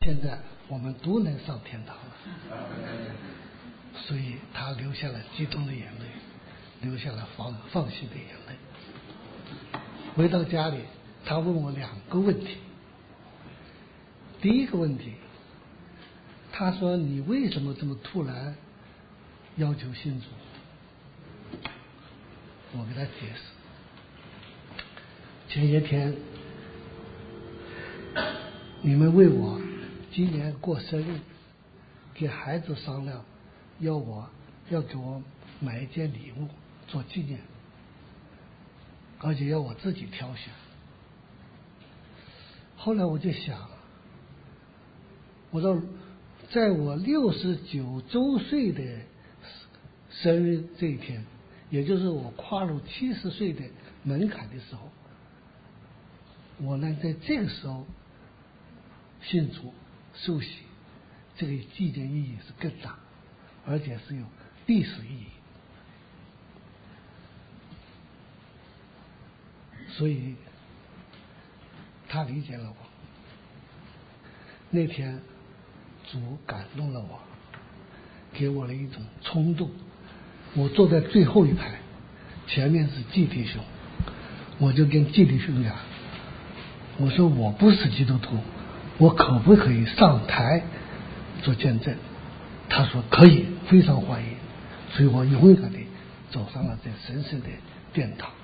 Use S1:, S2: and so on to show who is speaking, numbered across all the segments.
S1: 现在我们都能上天堂了。所以他流下了激动的眼泪，流下了放心的眼泪。回到家里，他问我2个问题。第一个问题，他说：“你为什么这么突然要求信主？”我给他解释：前些天你们为我今年过生日，给孩子商量，要给我买一件礼物做纪念，而且要我自己挑选。后来我就想，我说在我69周岁的生日这一天，也就是我跨入70岁的门槛的时候，我能在这个时候信主受洗，这个纪念意义是更大，而且是有历史意义。所以他理解了我。那天主感动了我，给我了一种冲动。我坐在最后一排，前面是季弟兄，我就跟季弟兄讲，我说我不是基督徒，我可不可以上台做见证？他说可以，非常欢迎。所以我勇敢地走上了这神圣的殿堂。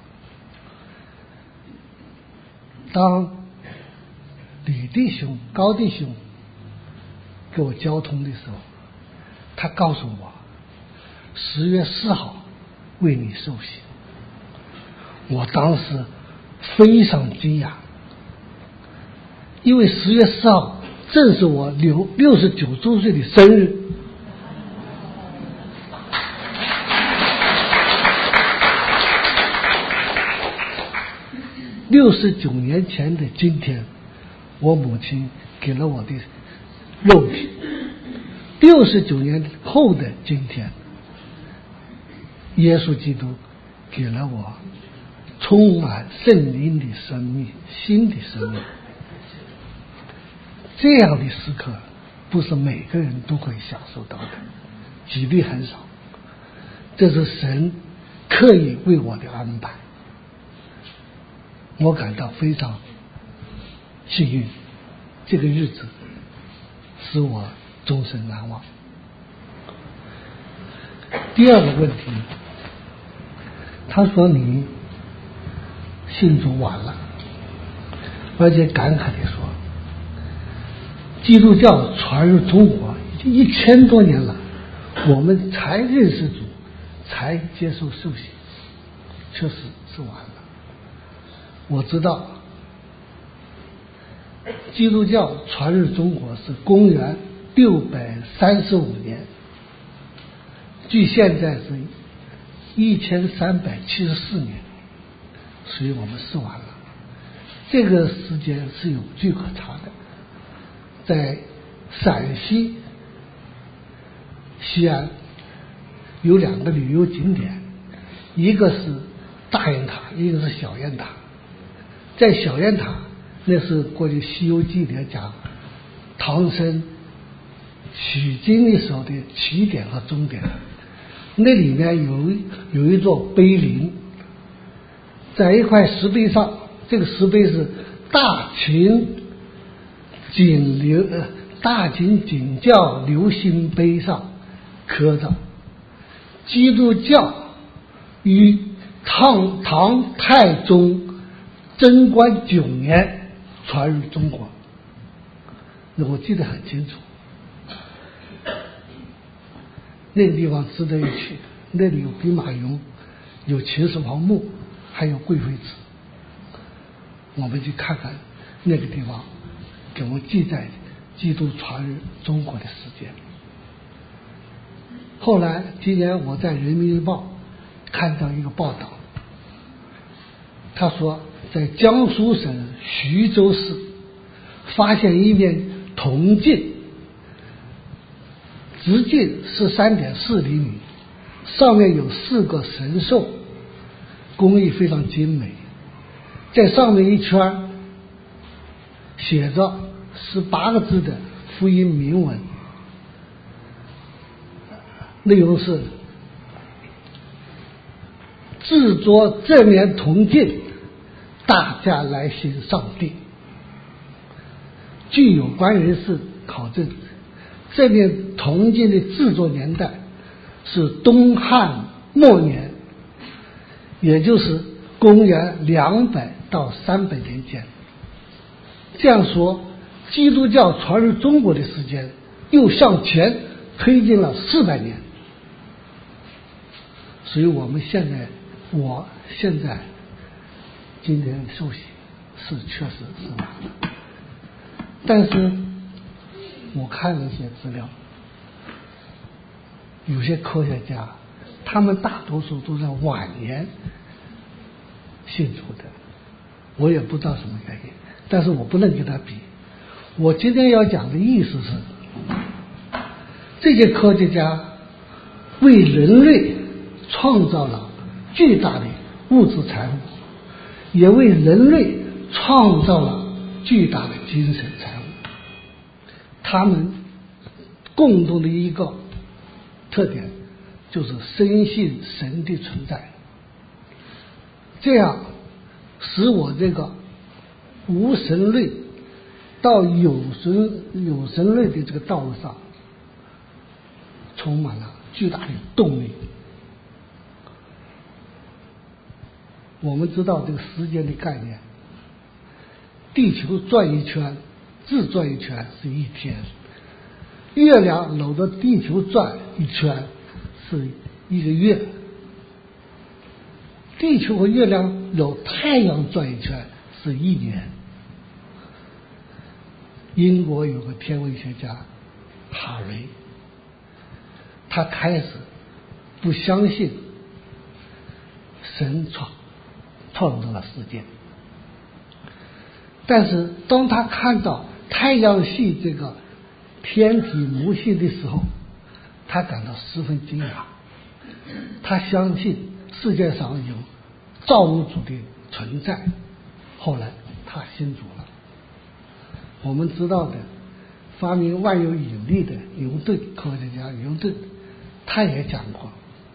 S1: 当李弟兄、高弟兄给我交通的时候，他告诉我10月4号为你受洗。我当时非常惊讶，因为10月4号正是我69周岁的生日。69年前的今天，我母亲给了我的肉体；69年后的今天，耶稣基督给了我充满圣灵的生命，新的生命。这样的时刻不是每个人都会享受到的，几率很少。这是神刻意为我的安排，我感到非常幸运，这个日子使我终身难忘。第二个问题，他说你信主晚了，而且感慨地说，基督教传入中国已经1000多年了，我们才认识主，才接受受洗，确实是晚了。我知道基督教传入中国是公元635年，距现在是1374年，所以我们是晚了。这个时间是有据可查的，在陕西西安有2个旅游景点，一个是大雁塔，一个是小雁塔。在小雁塔，那是过去《西游记》里讲唐僧取经的时候的起点和终点。那里面有一座碑林，在一块石碑上，这个石碑是大秦景教流行碑上刻着基督教于唐太宗贞观9年传入中国，那我记得很清楚。那个地方值得一去，那里有兵马俑，有秦始皇墓，还有贵妃祠。我们去看看那个地方，给我们记载基督传入中国的时间。后来今年我在《人民日报》看到一个报道，他说在江苏省徐州市发现一面铜镜，直径13.4厘米，上面有4个神兽，工艺非常精美，在上面一圈写着 18个字的福音铭文，内容是：自作正念同进，大家来信上帝。据有关人士考证，正念铜镜的制作年代是东汉末年，也就是公元200到300年间。这样说，基督教传入中国的时间又向前推进了400年。所以我现在今天受洗是确实是晚了。但是我看了一些资料，有些科学家他们大多数都在晚年信主的，我也不知道什么原因，但是我不能跟他比。我今天要讲的意思是，这些科学家为人类创造了巨大的物质财富，也为人类创造了巨大的精神财富。他们共同的一个特点就是深信神的存在，这样使我这个无神论到有神论的这个道路上充满了巨大的动力。我们知道这个时间的概念，地球转一圈，自转一圈是1天，月亮搂着地球转一圈是1个月，地球和月亮搂太阳转一圈是1年。英国有个天文学家哈雷，他开始不相信神创造了世界，但是当他看到太阳系这个天体模型的时候，他感到十分惊讶。他相信世界上有造物主的存在，后来他信主了。我们知道的发明万有引力的牛顿，科学家牛顿他也讲过，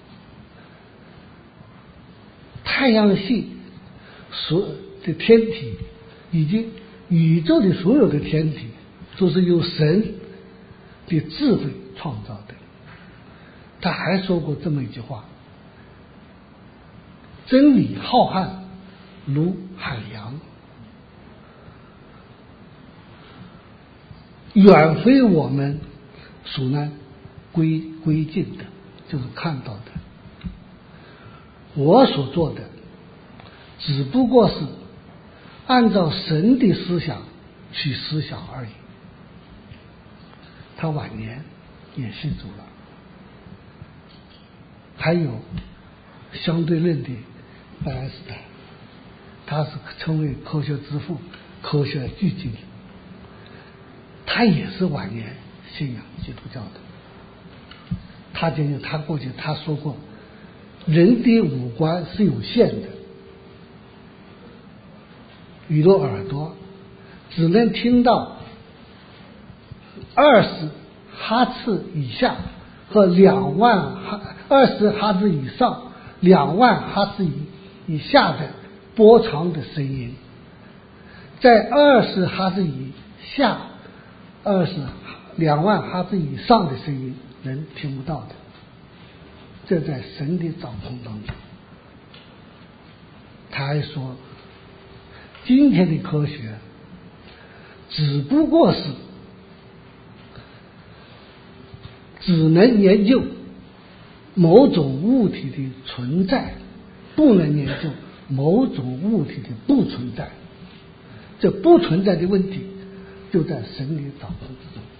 S1: 太阳系所有的天体以及宇宙的所有的天体都是由神的智慧创造的。他还说过这么一句话：真理浩瀚如海洋，远非我们所能归尽的，就是看到的。我所做的只不过是按照神的思想去思想而已。他晚年也信主了。还有相对论的爱因斯坦，他是称为科学之父、科学巨精，他也是晚年信仰基督教的。他过去他说过，人的五官是有限的，比如耳朵只能听到20哈茨以下和20哈兹以上2万哈兹以下的波长的声音，在20哈兹以下2万哈兹以上的声音人听不到的，这在神的掌控当中。他还说，今天的科学只不过是只能研究某种物体的存在，不能研究某种物体的不存在。这不存在的问题就在神的掌控之中。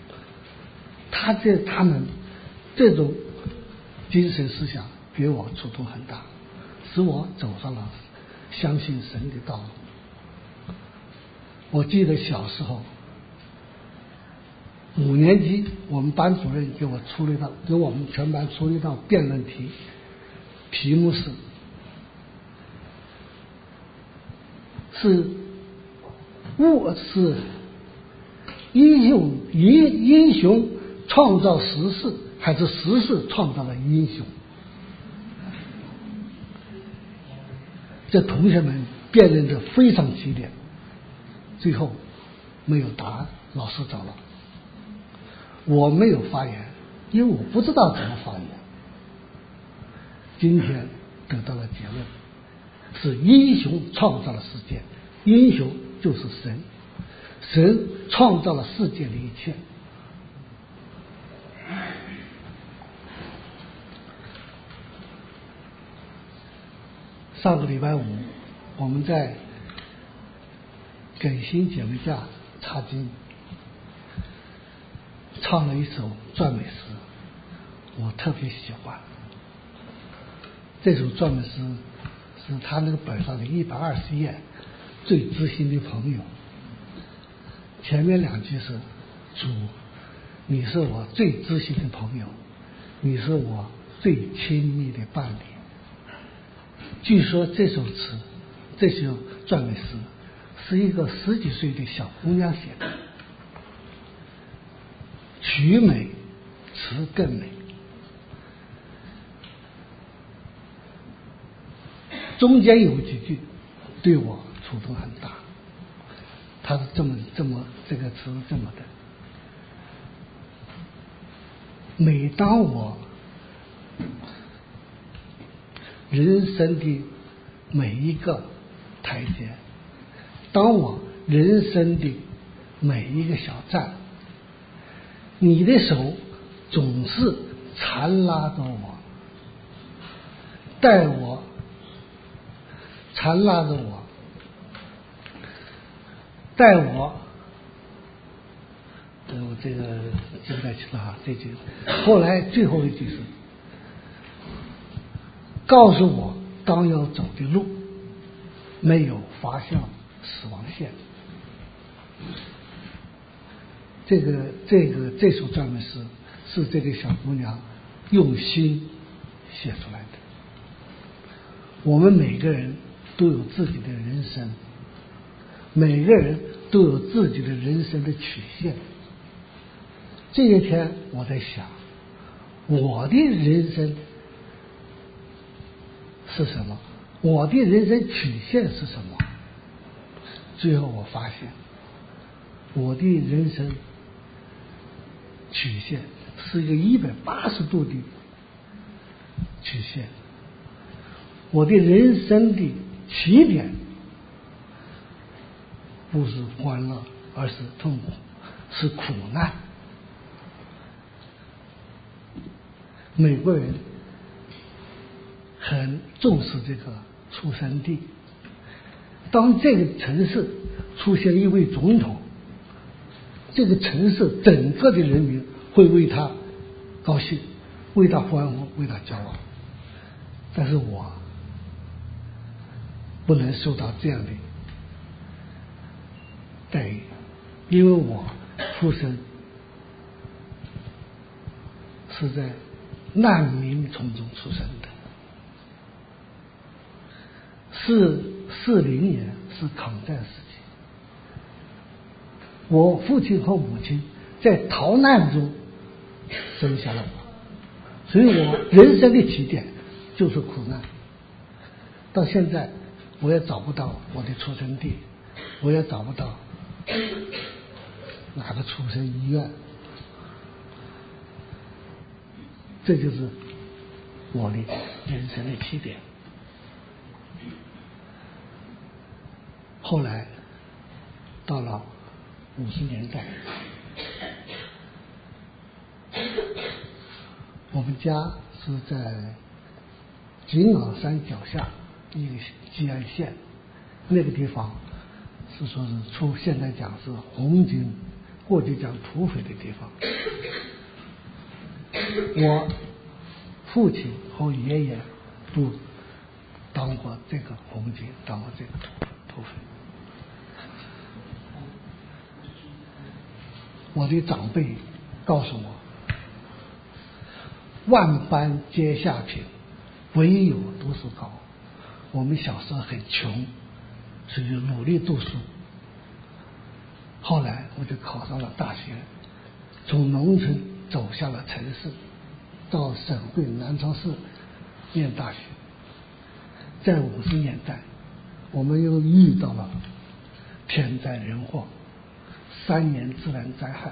S1: 他们这种精神思想给我触动很大，使我走上了相信神的道路。我记得小时候5年级，我们班主任给我们全班出了一道辩论题，题目是英雄创造时势，还是时势创造了英雄？这同学们辩论得非常激烈，最后没有答案，老师走了。我没有发言，因为我不知道怎么发言。今天得到了结论，是英雄创造了世界，英雄就是神，神创造了世界的一切。上个礼拜五，我们在给新姐妹家插经，唱了一首赞美诗，我特别喜欢。这首赞美诗是他那个本上的120页最知心的朋友。前面2句是主，你是我最知心的朋友，你是我最亲密的伴侣。据说这首词，这首赞美诗是一个10几岁的小姑娘写的，曲美，词更美。中间有几句对我触动很大，他是这个词是这么的：每当我人生的每一个台阶，当我人生的每一个小站，你的手总是缠拉着我，带我缠拉着我，带我，我这个记不太清了哈，这句后来最后一句是告诉我当要走的路没有滑向死亡线。这首赞美诗是这个小姑娘用心写出来的。我们每个人都有自己的人生，每个人都有自己的人生的曲线。这一天我在想，我的人生是什么？我的人生曲线是什么？最后我发现，我的人生曲线是一个180度的曲线。我的人生的起点不是欢乐，而是痛苦，是苦难。美国人很重视这个出生地，当这个城市出现一位总统，这个城市整个的人民会为他高兴，为他欢呼，为他骄傲。但是我不能受到这样的待遇，因为我出生是在难民丛中出生的。40年是抗战时期，我父亲和母亲在逃难中生下了我，所以我人生的起点就是苦难。到现在我也找不到我的出生地，我也找不到哪个出生医院，这就是我的人生的起点。后来到了50年代，我们家是在井冈山脚下一个吉安县，那个地方是说是现在讲是红军，过去讲土匪的地方。我父亲和爷爷都当过这个红军，当过这个土匪。我的长辈告诉我，万般皆下品，唯有读书高。我们小时候很穷，所以努力读书。 后来我就考上了大学，从农村走向了城市，到省会南昌市念大学。在50年代，我们又遇到了天灾人祸，3年自然灾害，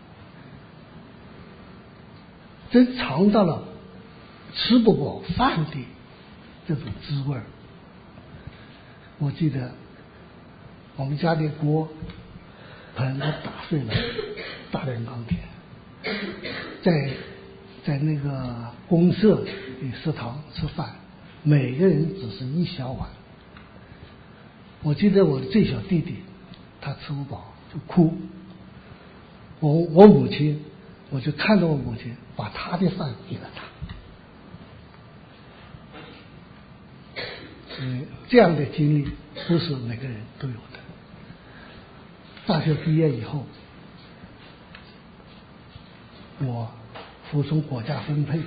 S1: 真尝到了吃不饱饭的这种滋味。我记得我们家的锅盆都打碎了，大炼钢铁，在那个公社的食堂吃饭，每个人只是1小碗。我记得我的最小弟弟，他吃不饱就哭，我母亲，我就看着我母亲把他的饭给了他。这样的经历不是每个人都有的。大学毕业以后，我服从国家分配，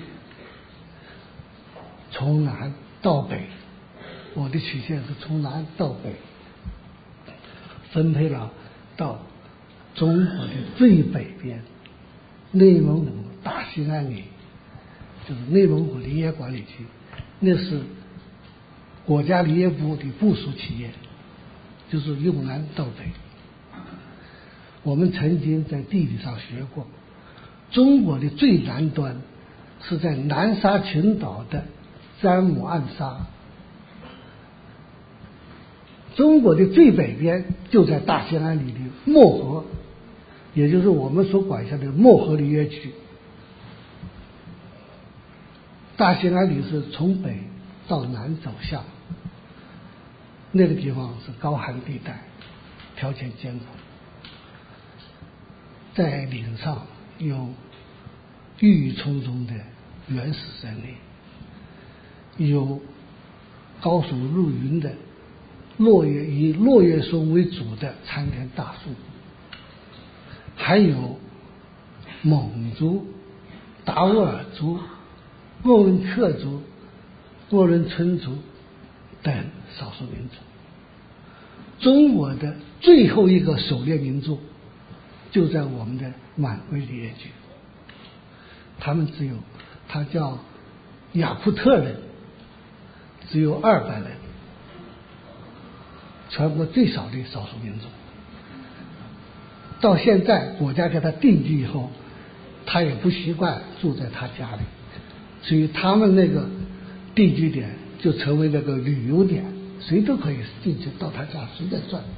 S1: 从南到北，我的曲线是从南到北，分配了到中国的最北边，内蒙古大兴安岭，就是内蒙古林业管理局，那是国家林业部的部属企业，就是由南到北。我们曾经在地理上学过，中国的最南端是在南沙群岛的詹姆暗沙，中国的最北边就在大兴安岭的漠河，也就是我们所管辖的漠河林业区。大兴安岭是从北到南走向，那个地方是高寒地带，条件艰苦，在岭上有郁郁葱葱的原始森林，有高耸入云的以落叶松为主的参天大树，还有蒙族、达斡尔族、鄂温克族、鄂伦春族等少数民族。中国的最后一个狩猎民族就在我们的满归林业区，他叫雅库特人，只有200人，全国最少的少数民族。到现在国家给他定居以后，他也不习惯住在他家里，所以他们那个定居点就成为那个旅游点，谁都可以进去到他家随便转。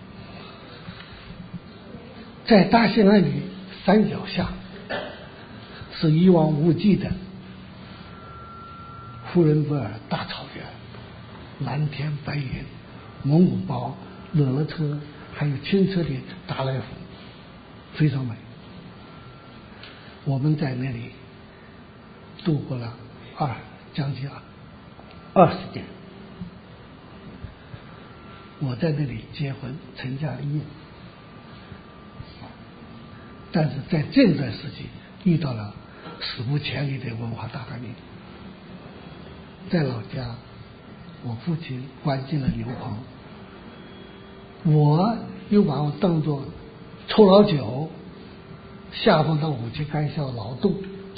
S1: 在大兴安岭山脚下是一望无际的呼伦贝尔大草原，蓝天白云，蒙古包、勒勒车，还有清澈的达赖湖，非常美。我们在那里度过了将近20年。我在那里结婚成家立业，但是在这段时期遇到了史无前例的文化大革命。在老家，我父亲关进了牛棚，我又把我当作臭老九，下放到武器干校劳动。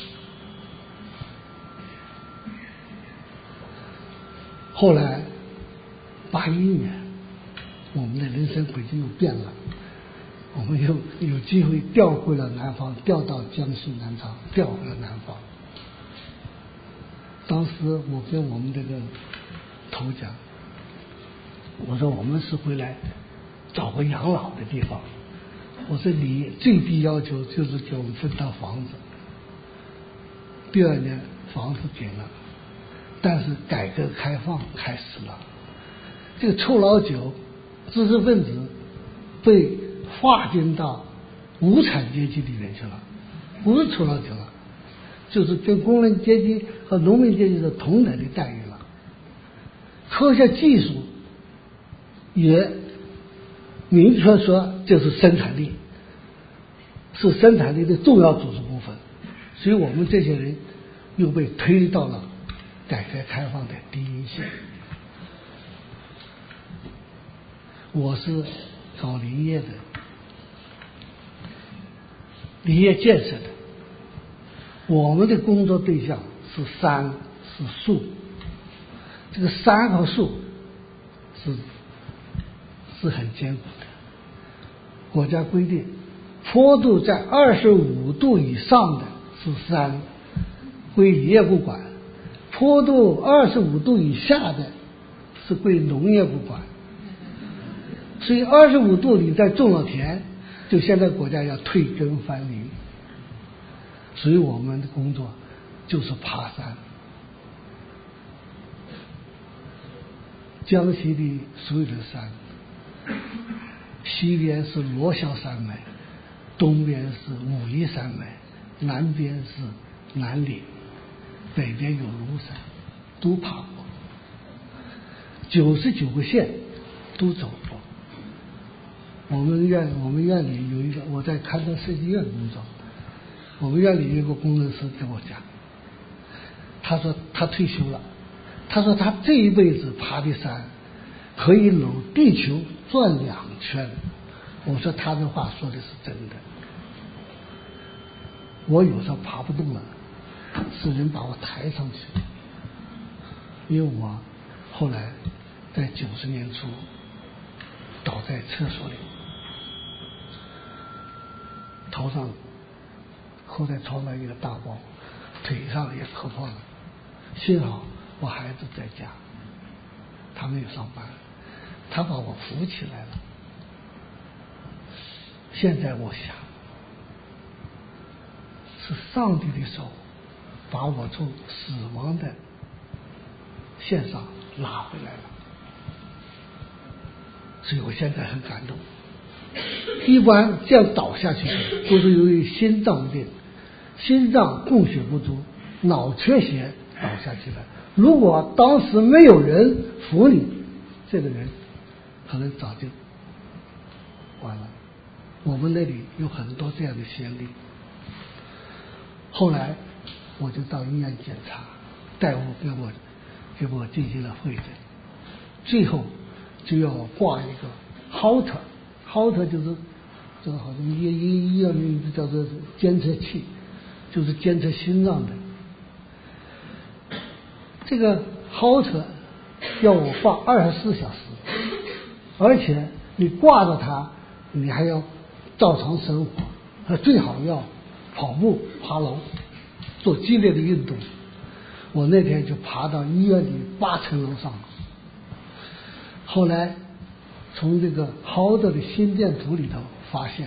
S1: 后来81年，我们的人生轨迹又变了，我们又有机会调回了南方，调到江西南昌，调回了南方。当时我跟我们这个头讲，我说我们是回来找个养老的地方，我说你最低要求就是给我们分套房子。第2年房子给了，但是改革开放开始了，这个臭老九知识分子被划进到无产阶级里面去了，不是臭老九了，就是跟工人阶级和农民阶级是同等的待遇了。科学技术也明确说这是生产力，是生产力的重要组成部分，所以我们这些人又被推到了改革开放的第一线。我是搞林业的， 林业建设的。我们的工作对象是山是树，这个山和树是很艰苦的。国家规定坡度在25度以上的是山，归林业部管；坡度25度以下的是归农业部管。所以25度你再种了田，就现在国家要退耕翻林。所以我们的工作就是爬山。江西的所有的山，西边是罗霄山脉，东边是武夷山脉，南边是南岭，北边有庐山，都爬过，99个县都走过。我们院里有一个，我在勘察设计院工作，我们院里有一个工程师跟我讲，他说他退休了，他说他这一辈子爬的山可以搂地球转2圈。我说他的话说的是真的。我有时候爬不动了，是人把我抬上去，因为我后来在90年初倒在厕所里，头上扣在床上一个大包，腿上也磕破了。幸好我孩子在家，他没有上班，他把我扶起来了。现在我想，是上帝的手把我从死亡的线上拉回来了，所以我现在很感动。一般这样倒下去的都是由于心脏病、心脏供血不足、脑缺血倒下去的。如果当时没有人扶你，这个人可能早就完了。我们那里有很多这样的先例。后来我就到医院检查，大夫给我进行了会诊，最后就要挂一个 Holter 就是这个好像医院名字叫做监测器，就是监测心脏的。这个 Holter 要我挂24小时，而且你挂着它，你还要照常生活，最好要跑步、爬楼，做激烈的运动。我那天就爬到医院的8层楼上，后来从这个豪德的心电图里头发现，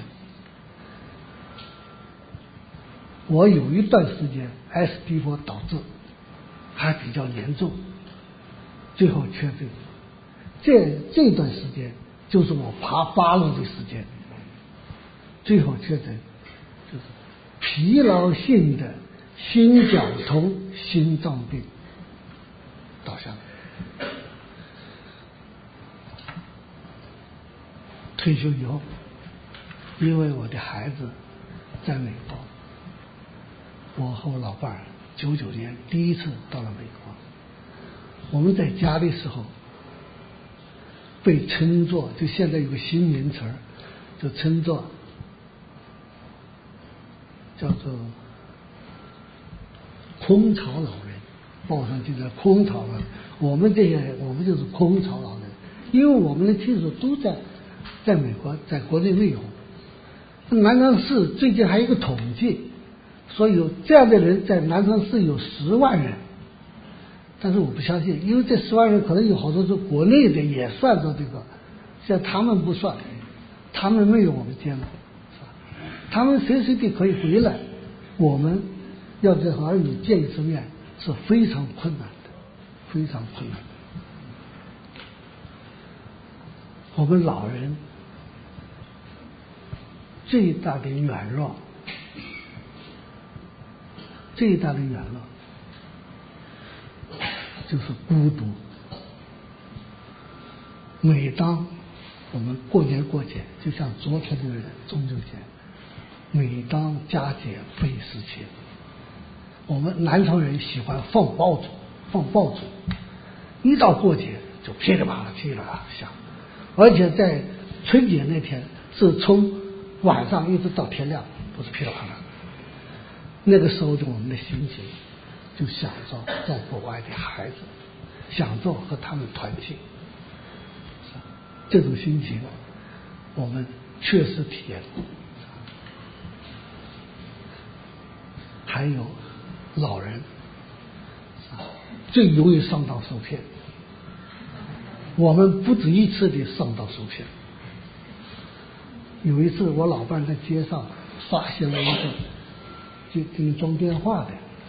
S1: 我有一段时间 S 低波导致还比较严重，最后确诊。这段时间就是我爬8楼的时间，最后确诊就是疲劳性的心绞痛心脏病倒下来。退休以后，因为我的孩子在美国，我和我老伴儿99年第一次到了美国。我们在家的时候被称作，就现在有个新名词儿，就称作叫做空巢老人，报上记载空巢老人。我们这些人，我们就是空巢老人，因为我们的亲属都在美国，在国内没有。南昌市最近还有一个统计，说有这样的人在南昌市有10万人，但是我不相信，因为这10万人可能有好多是国内的也算作这个，像他们不算，他们没有我们艰苦，他们随时地可以回来，我们要跟儿女见一次面是非常困难的，非常困难的。我们老人最大的软弱，就是孤独。每当我们过年过节，就像昨天这个中秋节，每当佳节倍思亲，我们南昌人喜欢放爆竹，一到过节就噼里啪啦响，而且在春节那天是从晚上一直到天亮， 不是噼里啪啦。那个时候的我们的心情就想着在国外的孩子，想着和他们团聚，这种心情我们确实体验过。还有老人最容易上当受骗，我们不止一次的上当受骗。有一次我老伴在街上发现了一个就给你装电话的，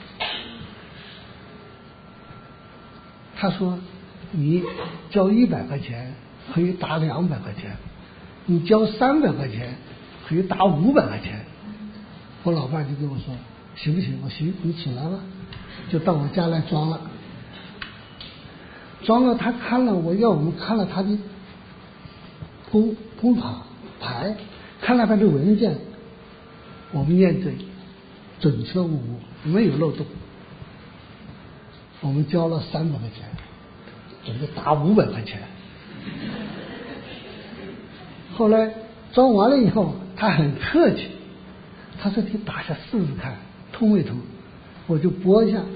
S1: 他说你交100块钱可以打200块钱，你交300块钱可以打500块钱。我老伴就跟我说行不行？我行，你起来吧，就到我家来装了。装了，他看了我们看了他的工卡牌，看了他的文件，我们验证准确无误，没有漏洞。我们交了300块钱，准备打500块钱。后来装完了以后，他很客气，他说你打下试试看，通没通？我就拨一下，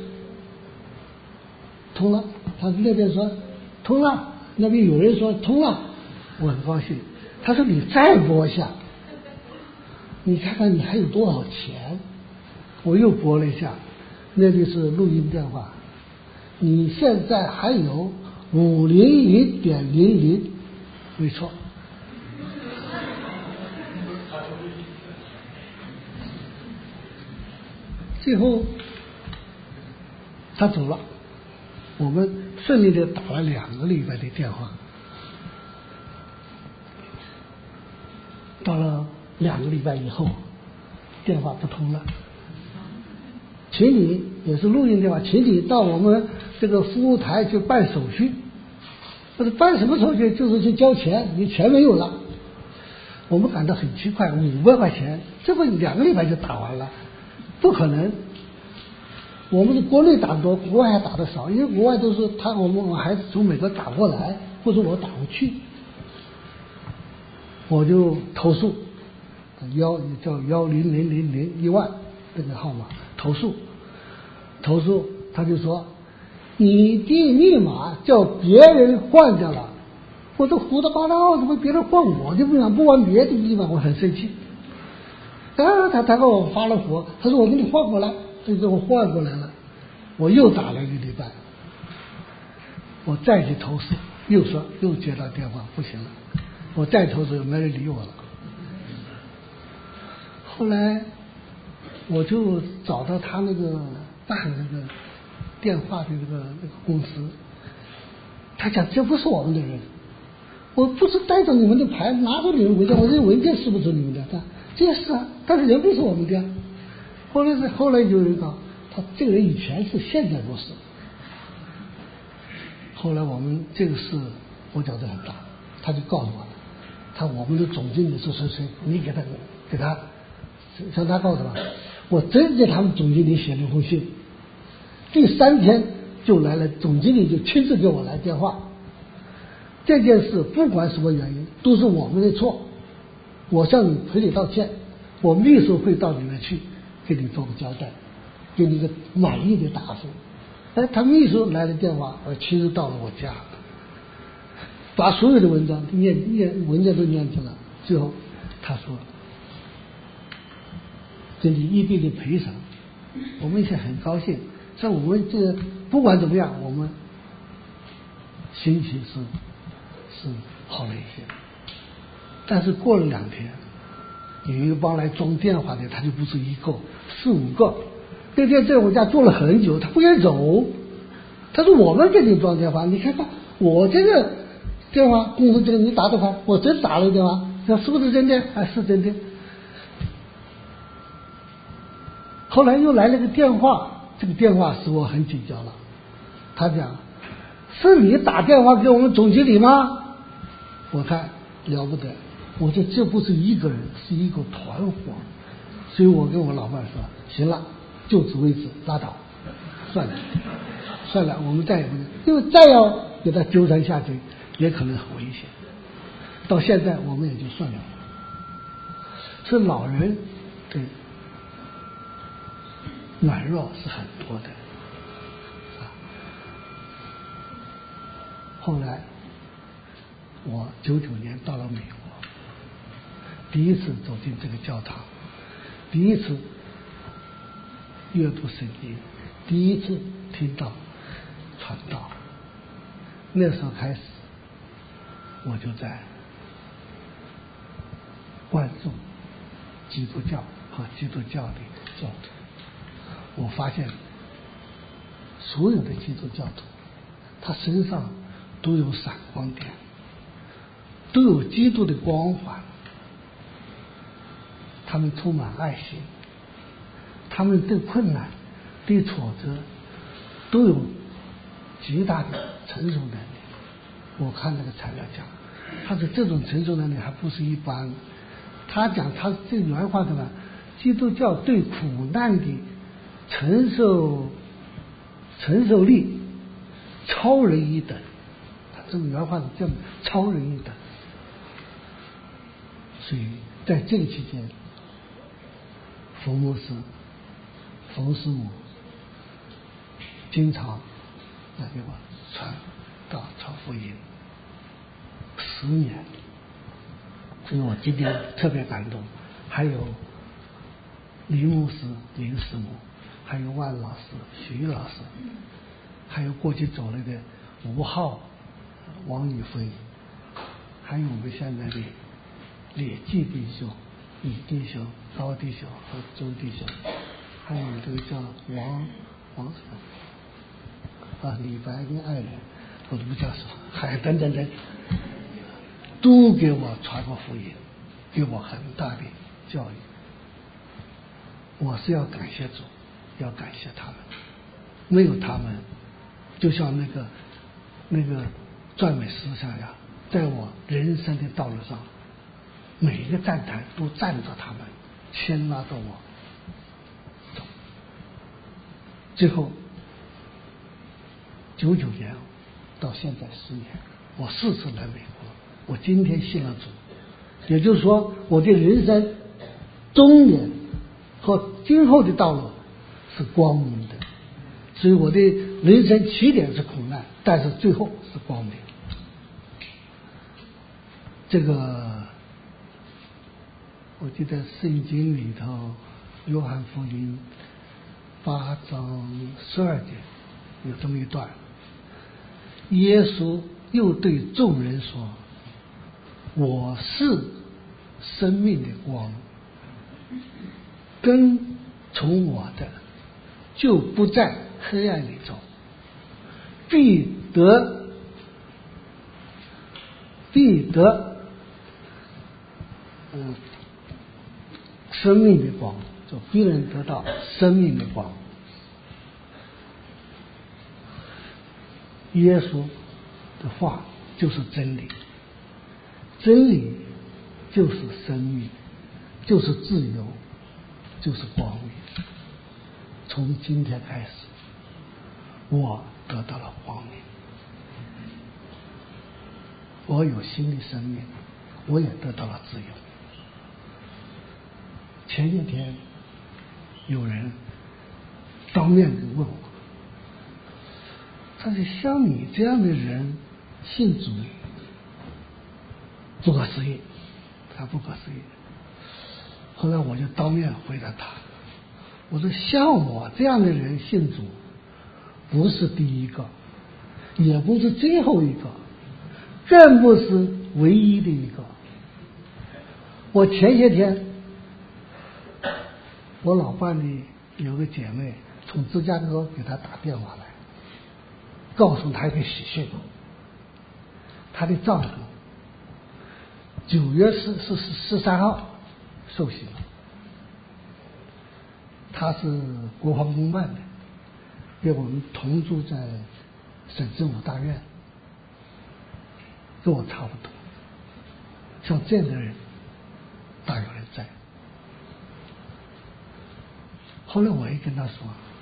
S1: 通了。他那边说通了，那边有人说通了，我很高兴。他说你再拨一下，你看看你还有多少钱。我又拨了一下，那里是录音电话，你现在还有501.00，没错。最后他走了，我们顺利的打了2个礼拜的电话，到了2个礼拜以后，电话不通了。请你也是录音电话，请你到我们这个服务台去办手续。不是办什么手续，就是去交钱，你钱没有了。我们感到很奇怪，500块钱，这不2个礼拜就打完了，不可能。我们是国内打得多，国外还打得少，因为国外都是我孩子从美国打过来，或者我打过去，我就投诉叫10000010000这个号码投诉，他就说你的密码叫别人换掉了。我都胡说八道，怎么别人换我的密码不换别的密码？我很生气。他给我发了火，他说我给你换过来，就给我换过来了。我又打了1个礼拜，我再去投诉，又接到电话，不行了，我再投诉没人理我了。后来我就找到他那个办那个电话的那个公司，他讲这不是我们的人，我不是带着你们的牌，拿着你们文件，我这文件是不是你们的？这是啊，但是人不是我们的。后来有人讲，他这个人以前是，现在不是。后来我们这个事我觉得很大，他就告诉我了，我们的总经理是谁，你给他向他告诉他，我真给他们总经理写了封信。第3天就来了，总经理就亲自给我来电话。这件事不管什么原因都是我们的错，我向你赔礼道歉，我秘书会到你那去给你做个交代，给你个满意的答复。他秘书来了电话，我亲自到了我家，把所有的文件都念出来。最后他说给你一笔的赔偿，我们也很高兴。像我们这不管怎么样，我们心情是好了一些。但是过了2天，有一帮来装电话的，他就不是1个，4、5个。那天在我家坐了很久，他不愿走。他说我们给你装电话，你看看我这个电话公司这个你打得快，我真打了电话，是不是真的？是真的。后来又来了个电话，这个电话使我很紧张了。他讲是你打电话给我们总经理吗？我看了不得，我说这不是1个人，是一个团伙。所以我跟我老伴说，行了，就此为止，拉倒，算了，我们再也不能，因为再要给他纠缠下去也可能很危险。到现在我们也就算了。是老人对软弱是很多的后来我99年到了美国，第一次走进这个教堂，第一次阅读圣经，第一次听到传道，那时候开始我就在关注基督教和基督教的教徒。我发现所有的基督教徒他身上都有闪光点，都有基督的光环，他们充满爱心，他们对困难对挫折都有极大的承受能力。我看那个材料讲，他的这种承受能力还不是一般，他讲他这原话的呢，基督教对苦难的承受力超人一等，他这个原话是这样，超人一等。所以在这个期间，冯牧师、冯师母经常来给我传道传福音10年，所以我今天特别感动。还有林牧师、林师母，还有万老师、徐老师，还有过去走了的吴浩、王宇飞，还有我们现在的李记弟兄、李弟兄、高弟兄和周弟兄，还有这个叫王什么李白跟爱人，我都不叫什么，还等等等，都给我传过福音，给我很大的教育。我是要感谢主，要感谢他们，没有他们，就像那个赞美诗上呀，在我人生的道路上，每一个站台都站着他们，牵拉着我走。最后99年到现在10年，我4次来美国，我今天信了主，也就是说我的人生终点和今后的道路是光明的，所以我的人生起点是苦难，但是最后是光明。这个我记得圣经里头约翰福音8章12节有这么一段，耶稣又对众人说，我是生命的光，跟从我的就不在黑暗里走，必得生命的光，就必能得到生命的光。耶稣的话就是真理，真理就是生命，就是自由，就是光明。从今天开始，我得到了光明，我有新的生命，我也得到了自由。前几天有人当面问我，他说像你这样的人信主不可思议，他不可思议。后来我就当面回答他，我说像我这样的人信主不是第一个，也不是最后一个，更不是唯一的一个。我前些天我老伴的有个姐妹从芝加哥给她打电话来，告诉她一个喜讯，她的丈夫9月13号受洗了，他是国防公办的，跟我们同住在省政府大院，跟我差不多。像这样的人大有人在。后来我也跟他说，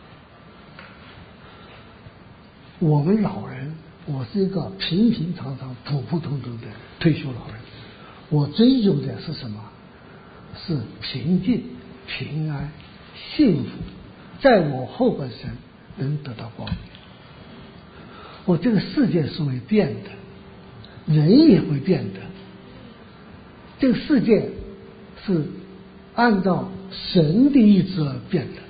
S1: 我们老人，我是一个平平常常普普通通的退休老人，我追求的是什么？是平静， 平安、幸福，在我后半生能得到光明。我这个世界是会变的，人也会变的。这个世界是按照神的意志而变的，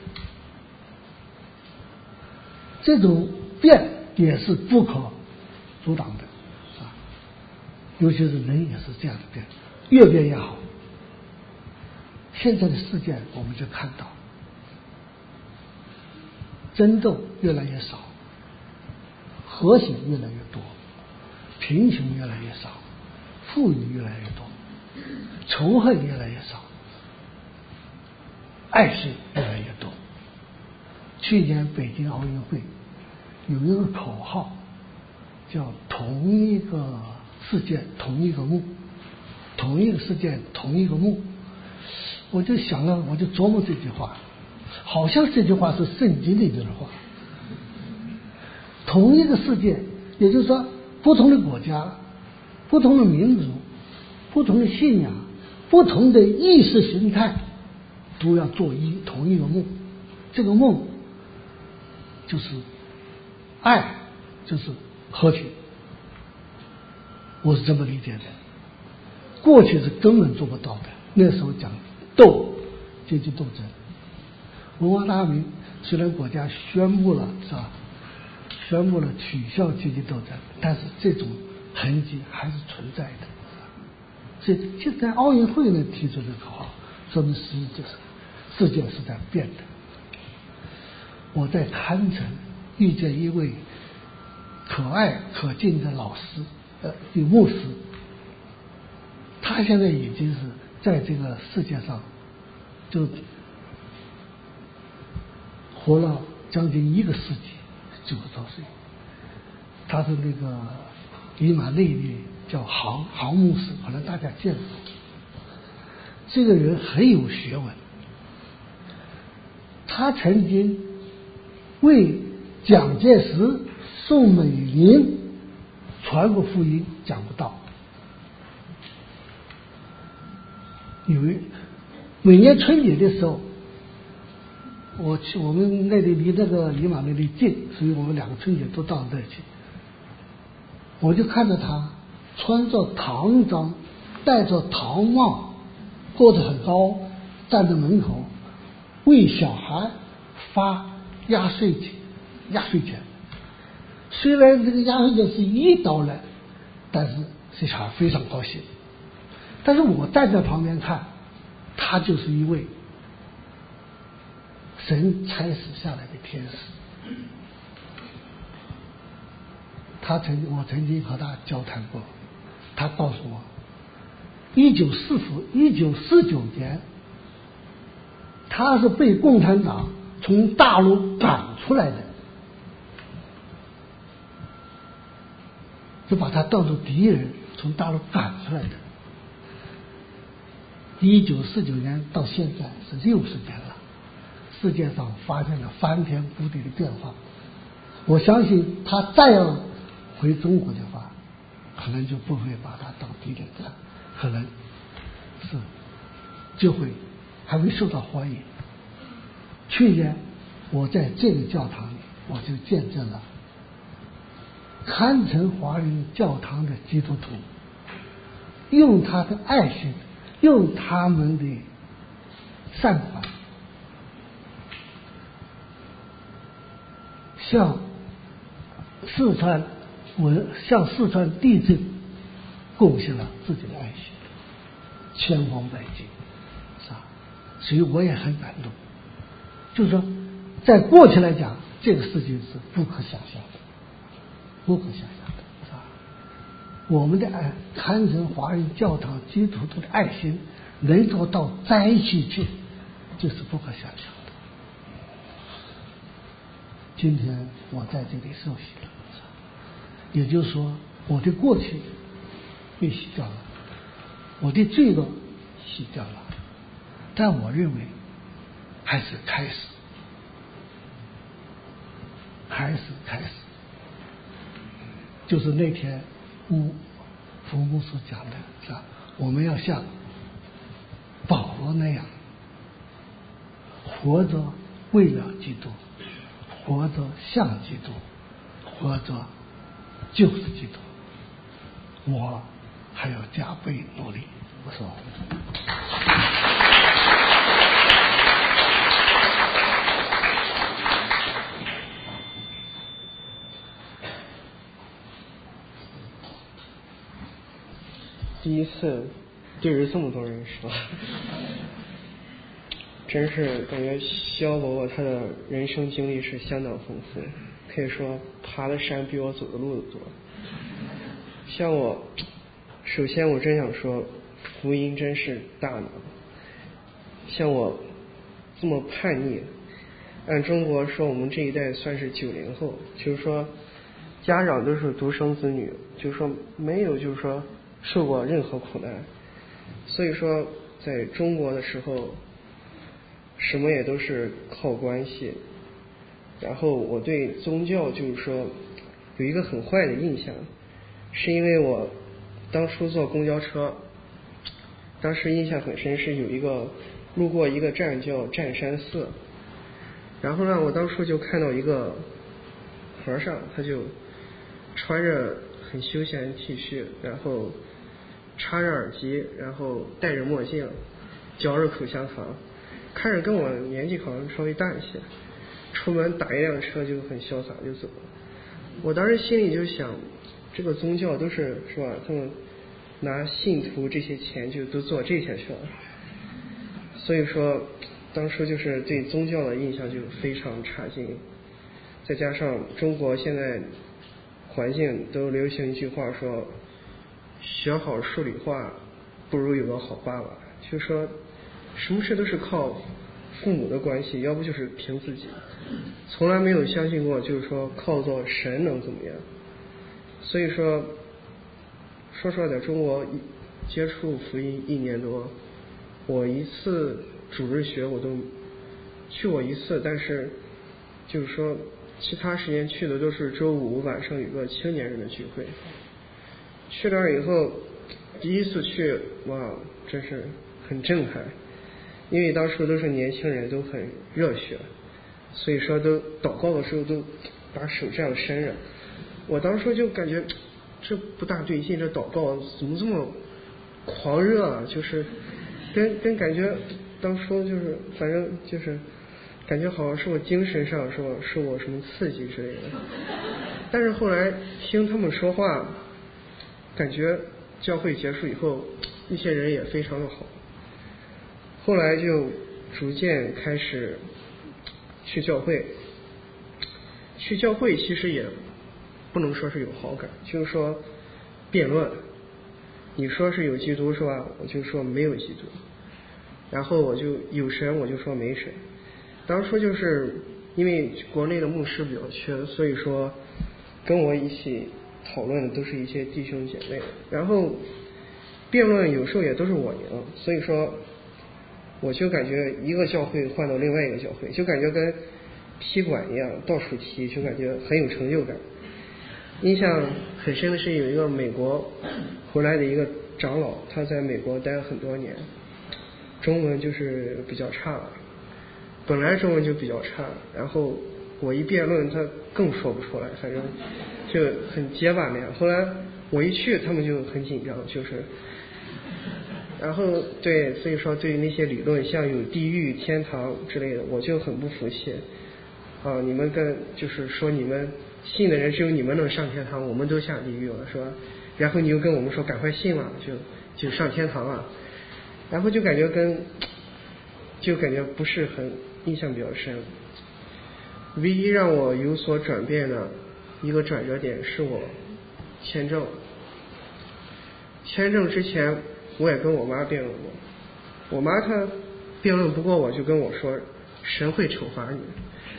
S1: 这种变也是不可阻挡的啊。尤其是人也是这样的变，越变越好。现在的世界我们就看到，争斗越来越少，和谐越来越多，贫穷越来越少，富裕越来越多，仇恨越来越少，爱心越来越多。去年北京奥运会有一个口号叫同一个世界同一个梦，同一个世界同一个梦。我就想了，我就琢磨这句话，好像这句话是圣经里面的话。同一个世界，也就是说不同的国家、不同的民族、不同的信仰、不同的意识形态都要做同一个梦。这个梦就是爱，就是和平。我是这么理解的。过去是根本做不到的，那时候讲阶级斗争。文化大革命虽然国家宣布了，是吧？宣布了取消阶级斗争，但是这种痕迹还是存在的。所以就在奥运会呢提出这个口号，说明世界是在变的。我在堪城遇见一位可爱可敬的老师，的牧师，他现在已经是在这个世界上就活了将近1个世纪，90多岁。他是那个以马内利叫杭牧师，可能大家见过。这个人很有学问，他曾经为蒋介石、宋美龄传过福音，讲过道。每年春节的时候，我们那里离那个以马内利近，所以我们2个春节都到那去。我就看着他穿着唐装，戴着唐帽，个子很高，站在门口为小孩发压岁钱。虽然这个压岁钱是1刀来，但是这小孩非常高兴。但是我站在旁边看，他就是一位神差使下来的天使。我曾经和他交谈过，他告诉我1949年他是被共产党从大陆赶出来的，就把他当作敌人从大陆赶出来的。1949年到现在是60年了，世界上发生了翻天覆地的变化。我相信他再要回中国的话，可能就不会把他当敌人看，可能是就会还会受到欢迎。去年我在这个教堂里，我就见证了堪城华人教堂的基督徒用他的爱心，用他们的善款，向四川地震贡献了自己的爱心，千方百计，是吧？所以我也很感动。就是说，在过去来讲，这个事情是不可想象的，不可想象的，是吧？我们的堪城华人教堂基督徒的爱心能够到灾区去，这是不可想象的。今天我在这里受洗了，也就是说，我的过去被洗掉了，我的罪恶洗掉了，但我认为还是开始，就是那天福牧师讲的，是吧？我们要像保罗那样活着为了基督，活着像基督，活着就是基督。我还要加倍努力。我说。
S2: 第一次对着这么多人说，真是感觉肖伯伯他的人生经历是相当丰富，可以说爬的山比我走的路都多。像我，首先我真想说，福音真是大能。像我这么叛逆，按中国说我们这一代算是90后，就是说家长都是独生子女，就是说没有就是说受过任何苦难，所以说在中国的时候什么也都是靠关系。然后我对宗教就是说有一个很坏的印象，是因为我当初坐公交车，当时印象很深，是有一个路过一个站叫湛山寺，然后呢我当初就看到一个和尚，他就穿着很休闲 T 恤，然后插着耳机，然后戴着墨镜，嚼着口香糖，看着跟我年纪好像稍微大一些，出门打一辆车就很潇洒就走了。我当时心里就想，这个宗教都是吧，他们拿信徒这些钱就都做这些去了。所以说当初就是对宗教的印象就非常差劲。再加上中国现在环境都流行一句话说，学好数理化不如有个好爸爸，就是说什么事都是靠父母的关系，要不就是凭自己，从来没有相信过就是说靠做神能怎么样。所以说说实话，在中国接触福音1年多，我一次主日学我都去过一次，但是就是说其他时间去的都是周5晚上有个青年人的聚会。去那儿以后第一次去，哇，真是很震撼，因为当时都是年轻人，都很热血，所以说都祷告的时候都把手这样伸着。我当时就感觉这不大对劲，这祷告怎么这么狂热啊，就是跟感觉当初就是反正就是感觉好像是我精神上是吧受我什么刺激之类的。但是后来听他们说话，感觉教会结束以后那些人也非常的好，后来就逐渐开始去教会。去教会其实也不能说是有好感，就是说辩论，你说是有基督是吧，我就说没有基督，然后我就有神我就说没神。当初就是因为国内的牧师比较缺，所以说跟我一起讨论的都是一些弟兄姐妹，然后辩论有时候也都是我赢，所以说我就感觉一个教会换到另外一个教会，就感觉跟踢馆一样到处踢，就感觉很有成就感。印象很深的是有一个美国回来的一个长老，他在美国待了很多年，中文就是比较差了，本来中文就比较差，然后我一辩论他更说不出来，反正就很结巴那样。后来我一去他们就很紧张，就是然后对，所以说对于那些理论像有地狱天堂之类的我就很不服气啊！你们就是说你们信的人只有你们能上天堂，我们都下地狱了是吧？然后你又跟我们说赶快信了就上天堂了，然后就感觉不是很印象比较深。唯一让我有所转变的一个转折点是我签证之前我也跟我妈辩论过，我妈她辩论不过我就跟我说神会惩罚你，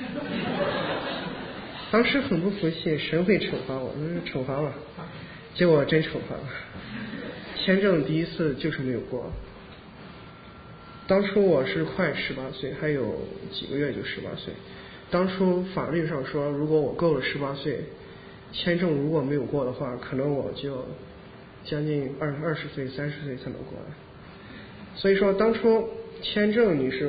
S2: 当时很不服气，神会惩罚我，惩罚吧，结果真惩罚了，签证第一次就是没有过。当初我是快18岁，还有几个月就18岁，当初法律上说如果我够了18岁，签证如果没有过的话，可能我就将近20岁30岁才能过来。所以说当初签证你是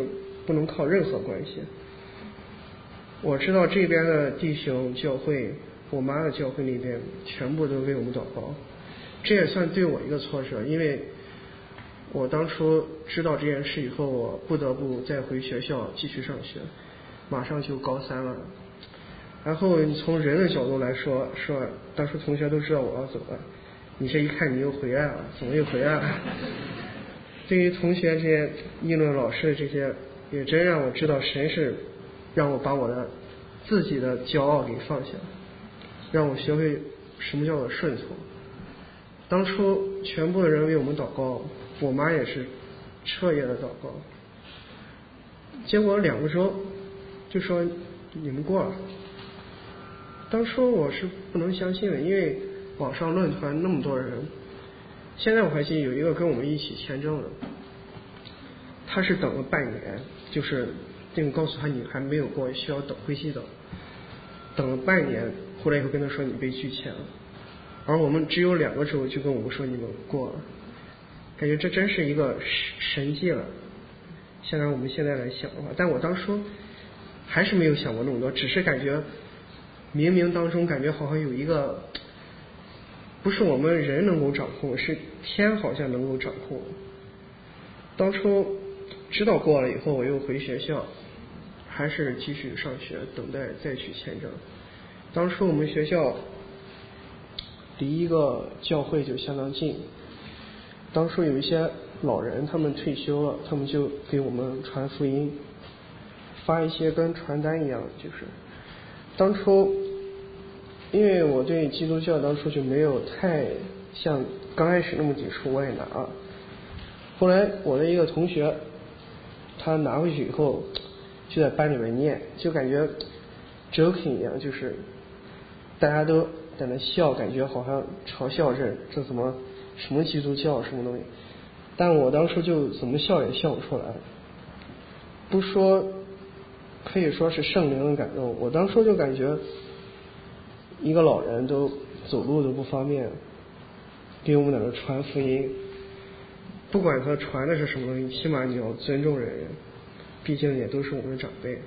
S2: 不能靠任何关系。我知道这边的弟兄教会，我妈的教会里边全部都为我们祷告，这也算对我一个挫折，因为我当初知道这件事以后，我不得不再回学校继续上学，马上就高3了。然后你从人的角度来说，当初同学都知道我要走了，你这一看你又回来了，怎么又回来了？对于同学这些议论老师的这些，也真让我知道神是让我把我的自己的骄傲给放下，让我学会什么叫做顺从。当初全部的人为我们祷告，我妈也是彻夜的祷告，结果2个周就说你们过了。当初我是不能相信的，因为网上论坛那么多人，现在我还记得有一个跟我们一起签证的，他是等了半年，就是定告诉他你还没有过，需要等回去等了半年，回来以后跟他说你被拒签了，而我们只有2个周就跟我们说你们过了，感觉这真是一个神迹了。现在我们现在来想的话，但我当初还是没有想过那么多，只是感觉冥冥当中感觉好像有一个不是我们人能够掌控，是天好像能够掌控。当初知道过了以后，我又回学校，还是继续上学，等待再去签证。当初我们学校离一个教会就相当近，当初有一些老人他们退休了，他们就给我们传福音，发一些跟传单一样，就是当初因为我对基督教当初就没有太像刚开始那么抵触，我也拿了。后来我的一个同学他拿回去以后就在班里面念，就感觉 joking 一样，就是大家都在那笑，感觉好像嘲笑这怎么什么基督教什么东西，但我当时就怎么笑也笑不出来，不说可以说是圣灵的感动。我当时就感觉一个老人都走路都不方便，给我们在那传福音，不管他传的是什么东西，起码你要尊重人，毕竟也都是我们的长辈。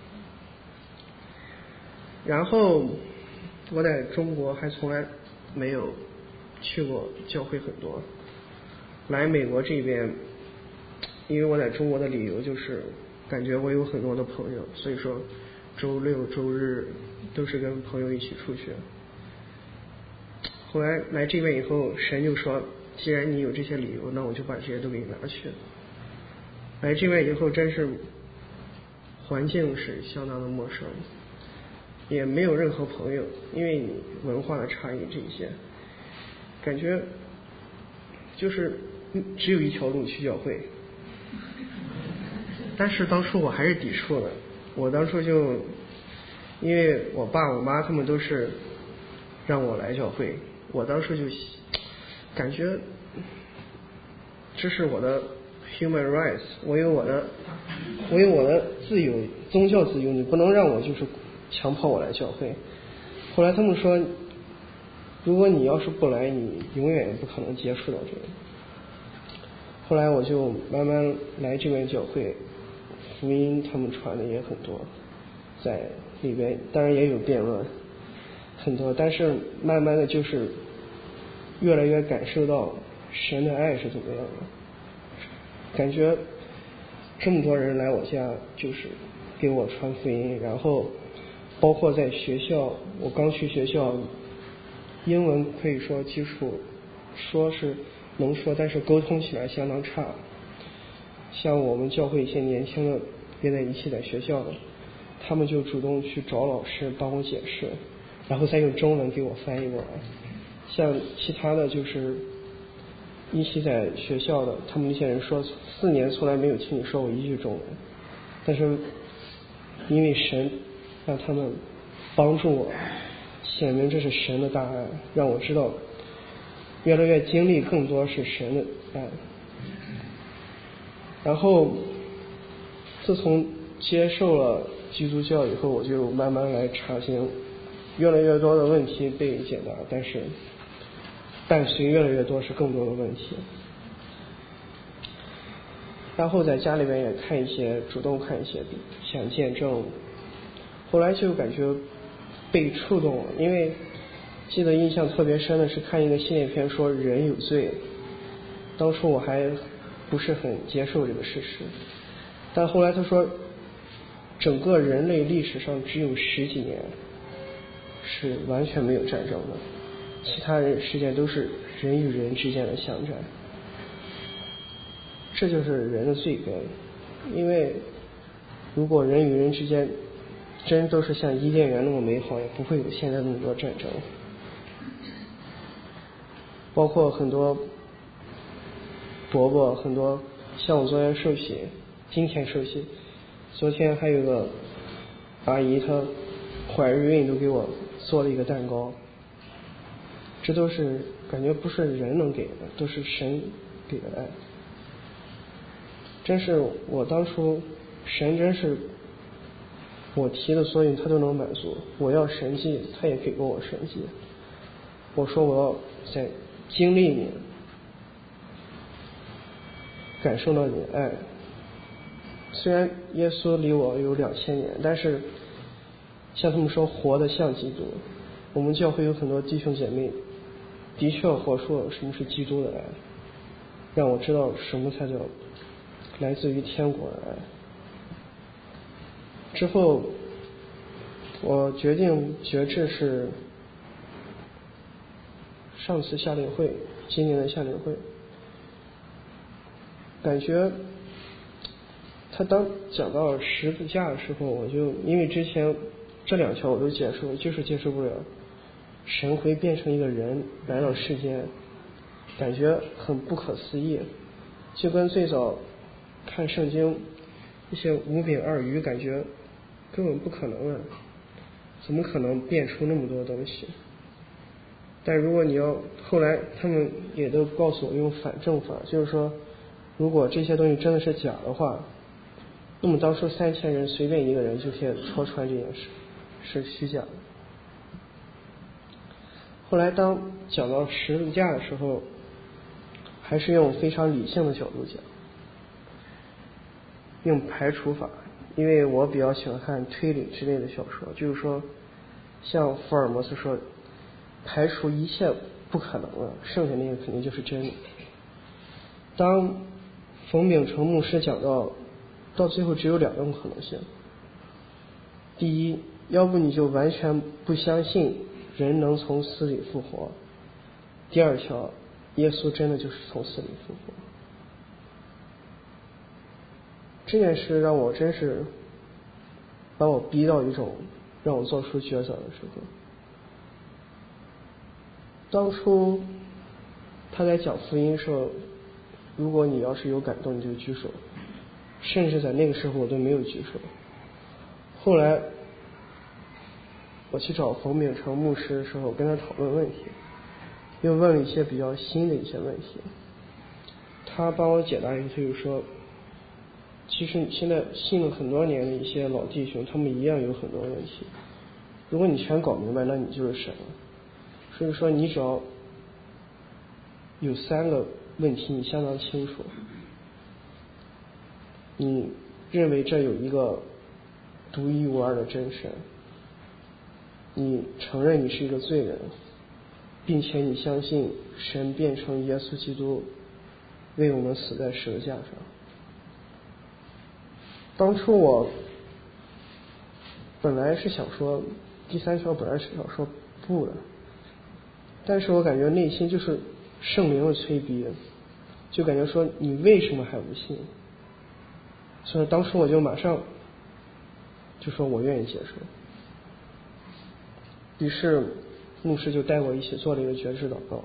S2: 然后我在中国还从来没有去过教会很多，来美国这边，因为我在中国的理由就是感觉我有很多的朋友，所以说周六周日都是跟朋友一起出去。后来来这边以后，神就说既然你有这些理由，那我就把这些都给你拿去。来这边以后真是环境是相当的陌生，也没有任何朋友，因为你文化的差异这些，感觉就是只有一条路去教会。但是当初我还是抵触的，我当初就因为我爸我妈他们都是让我来教会，我当时就感觉这是我的 human rights， 我有我的自由，宗教自由，你不能让我就是强迫我来教会。后来他们说如果你要是不来，你永远也不可能接触到这个。后来我就慢慢来这边教会，福音他们传的也很多，在里边当然也有辩论很多，但是慢慢的就是越来越感受到神的爱是怎么样的，感觉这么多人来我家就是给我传福音，然后包括在学校，我刚去学校，英文可以说基础说是能说，但是沟通起来相当差。像我们教会一些年轻的跟在一起在学校的，他们就主动去找老师帮我解释，然后再用中文给我翻译过来。像其他的就是一起在学校的，他们那些人说4年从来没有听你说过一句中文，但是因为神让他们帮助我，显明这是神的大爱，让我知道越来越经历更多是神的爱。然后自从接受了基督教以后，我就慢慢来查经，越来越多的问题被解答，但是伴随越来越多是更多的问题。 然后在家里边也看一些，主动看一些想见证，后来就感觉被触动了，因为记得印象特别深的是看一个系列片说人有罪，当初我还不是很接受这个事实，但后来他说整个人类历史上只有10几年是完全没有战争的，其他时间都是人与人之间的相战，这就是人的罪根。因为如果人与人之间真都是像伊甸园那么美好，也不会有现在那么多战争。包括很多伯伯，很多像我昨天受洗，今天受洗，昨天还有个阿姨，她怀孕都给我做了一个蛋糕，这都是感觉不是人能给的，都是神给的爱。真是我当初神真是我提的所有他都能满足，我要神迹他也给过我神迹，我说我要在经历你，感受到你的爱。虽然耶稣离我有2000年，但是像他们说活得像基督，我们教会有很多弟兄姐妹的确活出了什么是基督的爱，让我知道什么才叫来自于天国的爱。之后我决定决志是上次夏令会，今年的夏令会，感觉他当讲到十字架的时候，我就因为之前这2条我都接受，就是接受不了神会变成一个人来到世间，感觉很不可思议，就跟最早看圣经一些5饼2鱼，感觉根本不可能啊，怎么可能变出那么多东西？但如果你要后来他们也都告诉我用反证法，就是说如果这些东西真的是假的话，那么当初3000人随便一个人就可以戳穿这件事是虚假的。后来当讲到十字架的时候，还是用非常理性的角度讲，用排除法，因为我比较喜欢看推理之类的小说，就是说像福尔摩斯说排除一切不可能了，剩下那个肯定就是真理。当冯秉成牧师讲到最后只有2种可能性，第一，要不你就完全不相信人能从死里复活，第二条，耶稣真的就是从死里复活。这件事让我真是把我逼到一种让我做出抉择的时候。当初他在讲福音的时候，如果你要是有感动你就举手，甚至在那个时候我都没有举手。后来我去找冯秉成牧师的时候，跟他讨论问题，又问了一些比较新的一些问题，他帮我解答一个，就是说其实现在信了很多年的一些老弟兄，他们一样有很多问题，如果你全搞明白，那你就是神了。所以说你只要有3个问题你相当清楚，你认为这有一个独一无二的真神，你承认你是一个罪人，并且你相信神变成耶稣基督为我们死在十字架上。当初我本来是想说第3条，本来是想说不的，但是我感觉内心就是圣灵的催逼，就感觉说你为什么还不信？所以当时我就马上就说我愿意接受。于是牧师就带我一起做了一个决志祷告。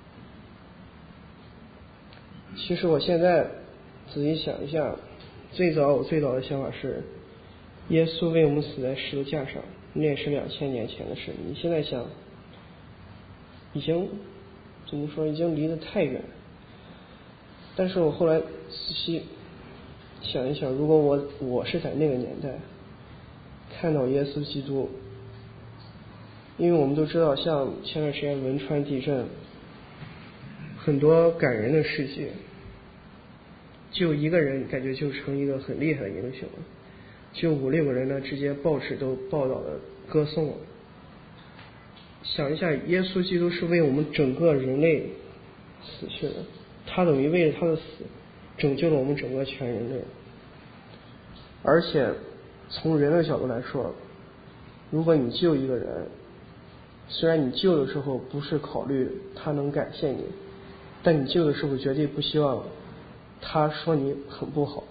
S2: 其实我现在仔细想一下，我最早的想法是耶稣为我们死在十字架上，那也是2000年前的事。你现在想已经怎么说，已经离得太远。但是我后来仔细想一想，如果我是在那个年代看到耶稣基督，因为我们都知道像前段时间汶川地震，很多感人的事迹， 就一个人感觉就成一个很厉害的英雄了，就5-6个人呢，直接报纸都报道了歌颂了。想一下，耶稣基督是为我们整个人类死去的，他等于为了他的死拯救了我们整个全人类。而且从人的角度来说，如果你救一个人，虽然你救的时候不是考虑他能感谢你，但你救的时候绝对不希望他说你很不好。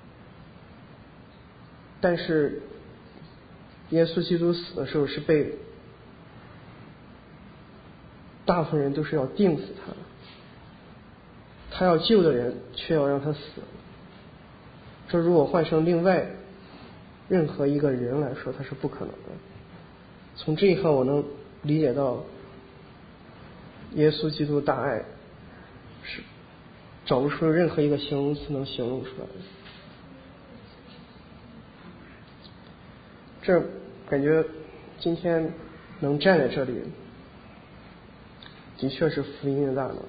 S2: 但是耶稣基督死的时候是被大部分人都是要定死他的，他要救的人却要让他死。这如果换成另外任何一个人来说，他是不可能的。从这一刻我能理解到耶稣基督的大爱是找不出任何一个形容词能形容出来的。这感觉今天能站在这里的确是福音的大能。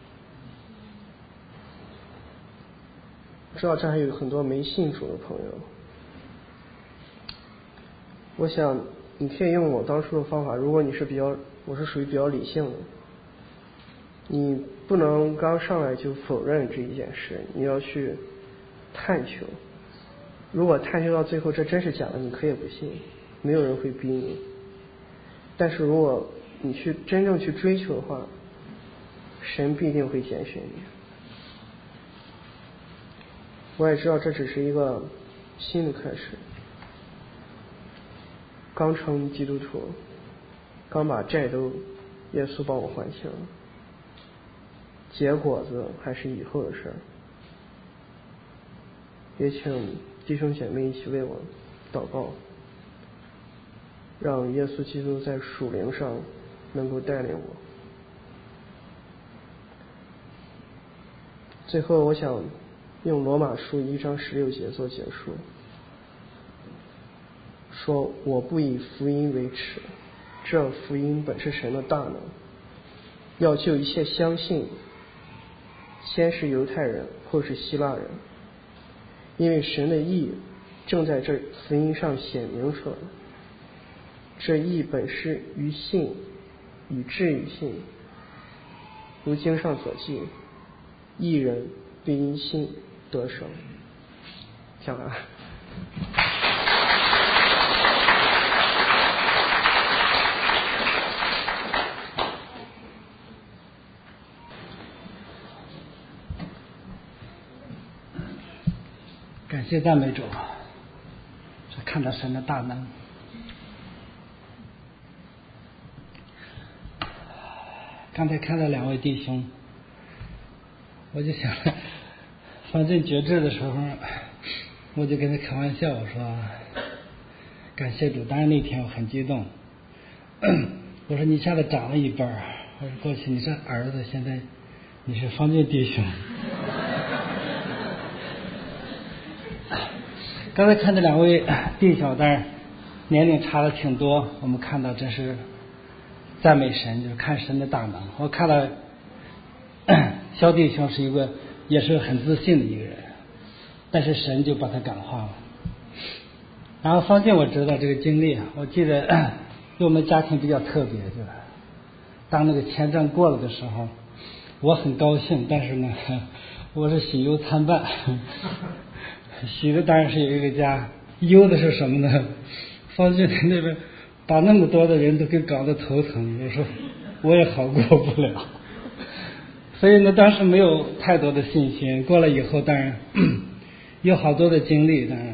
S2: 知道这还有很多没信主的朋友，我想你可以用我当初的方法，如果你是我是属于比较理性的，你不能刚上来就否认这一件事，你要去探求。如果探究到最后这真是假的，你可以不信，没有人会逼你。但是如果你去真正去追求的话，神必定会拣选你。我也知道这只是一个新的开始，刚成基督徒，刚把债都耶稣帮我还清了，结果子还是以后的事儿。也请弟兄姐妹一起为我祷告，让耶稣基督在属灵上能够带领我。最后我想用罗马书1章16节做结束，说我不以福音为耻，这福音本是神的大能，要救一切相信，先是犹太人，后是希腊人，因为神的义正在这福音上显明出来。这义本是于信，以至于信，如经上所记，义人必因信得生。讲完。
S1: 感谢赞美主，看到神的大能。刚才看到2位弟兄，我就想方正决志的时候，我就跟他开玩笑，我说感谢主。当然那天我很激动，我说你一下子长了一辈儿，我说过去你是儿子，现在你是方正弟兄。刚才看这2位弟兄，但是年龄差的挺多，我们看到这是赞美神，就是看神的大能。我看到小弟兄是一个也是很自信的一个人，但是神就把他感化了。然后方进我知道这个经历，我记得对我们家庭比较特别，就是当那个签证过了的时候，我很高兴，但是呢我是喜忧参半。喜的当然是有一个家，忧的是什么呢？方进那边把那么多的人都给搞得头疼，我说我也好过不了。所以呢当时没有太多的信心，过了以后当然有好多的经历，当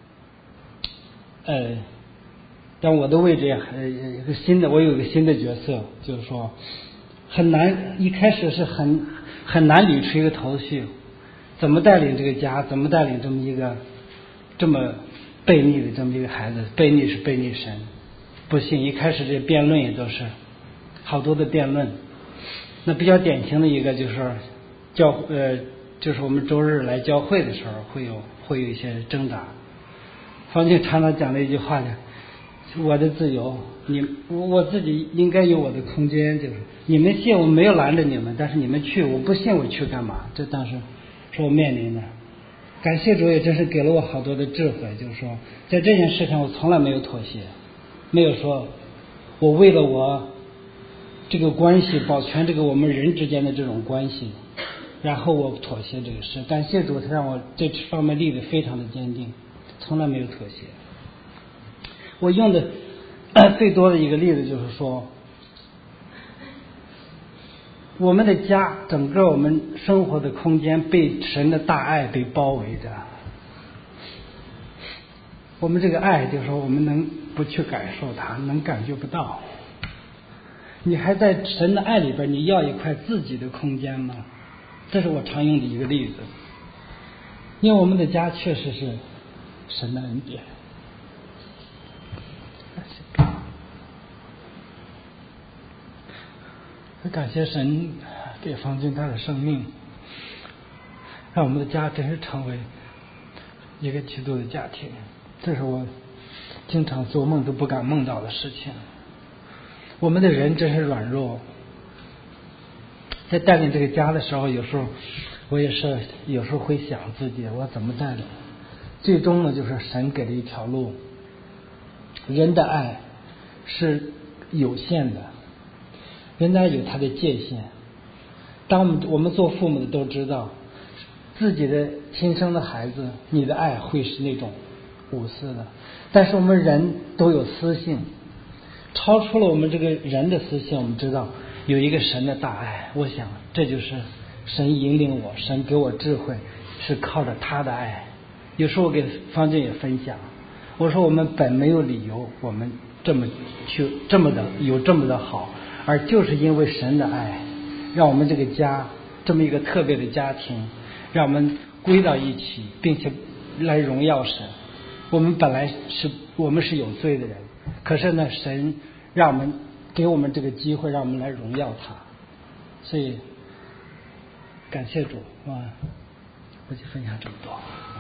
S1: 然但我的位置也有个新的，我有一个新的角色，就是说很难，一开始是很难捋出一个头绪，怎么带领这个家，怎么带领这么一个这么悖逆的这么一个孩子。悖逆是悖逆神，不信。一开始这辩论也都是好多的辩论。那比较典型的一个就是就是我们周日来教会的时候会有一些挣扎。方静常常讲了一句话呢，我的自由，我自己应该有我的空间，就是你们信我没有拦着你们，但是你们去，我不信我去干嘛？这当时是我面临的。
S3: 感谢主也真是给了我好多的智慧，就是说在这件事上我从来没有妥协，没有说我为了我这个关系保全这个我们人之间的这种关系，然后我妥协这个事。感谢主，他让我这方面立得非常的坚定，从来没有妥协。我用的最多的一个例子就是说，我们的家，整个我们生活的空间被神的大爱被包围着。我们这个爱就是说我们能不去感受它，能感觉不到。你还在神的爱里边，你要一块自己的空间吗？这是我常用的一个例子。因为我们的家确实是神的恩典。感谢神给方军他的生命，让我们的家真是成为一个基督的家庭，这是我经常做梦都不敢梦到的事情。我们的人真是软弱，在带领这个家的时候，有时候我也是有时候会想自己我怎么带领，最终呢就是神给了一条路。人的爱是有限的，人的爱有它的界限。当我们做父母的都知道，自己的亲生的孩子，你的爱会是那种无私的，但是我们人都有私性，超出了我们这个人的私性，我们知道有一个神的大爱。我想这就是神引领我，神给我智慧，是靠着他的爱。有时候我给方俊也分享，我说我们本没有理由我们这么的好，而就是因为神的爱，让我们这个家这么一个特别的家庭，让我们归到一起，并且来荣耀神。我们本来我们是有罪的人，可是呢神让我们给我们这个机会，让我们来荣耀他。所以感谢主啊！我就分享这么多。